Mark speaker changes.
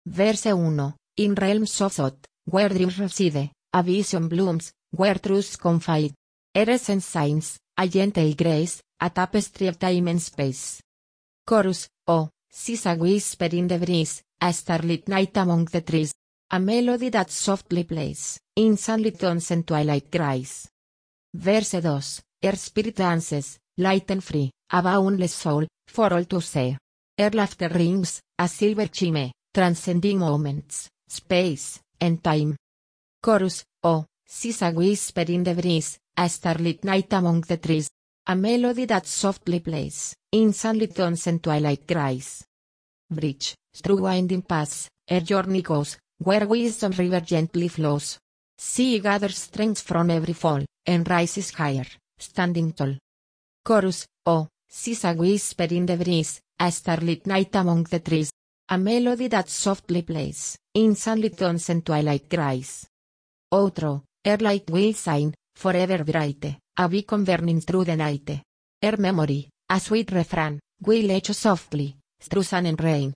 Speaker 1: Verse 1, In realms of thought, where dreams reside, a vision blooms, where truths confide. Eres and signs, a gentle grace, a tapestry of time and space. Chorus, oh, sees a whisper in the breeze, a starlit night among the trees. A melody that softly plays, in sunlit tones and twilight cries. Verse 2, Her spirit dances, light and free, a boundless soul, for all to see. Her laughter rings, a silver chime, transcending moments, space, and time. Chorus, oh, sees a whisper in the breeze, a starlit night among the trees. A melody that softly plays, in sunlit tones and twilight cries. Bridge, through winding paths, her journey goes, where wisdom river gently flows. She gathers strength from every fall, and rises higher, standing tall. Chorus, oh, sees a whisper in the breeze, a starlit night among the trees. A melody that softly plays, in sunlit tones and twilight cries. Outro, her light will shine, forever bright, a beacon burning through the night. Her memory, a sweet refrain, will echo softly, through sun and rain.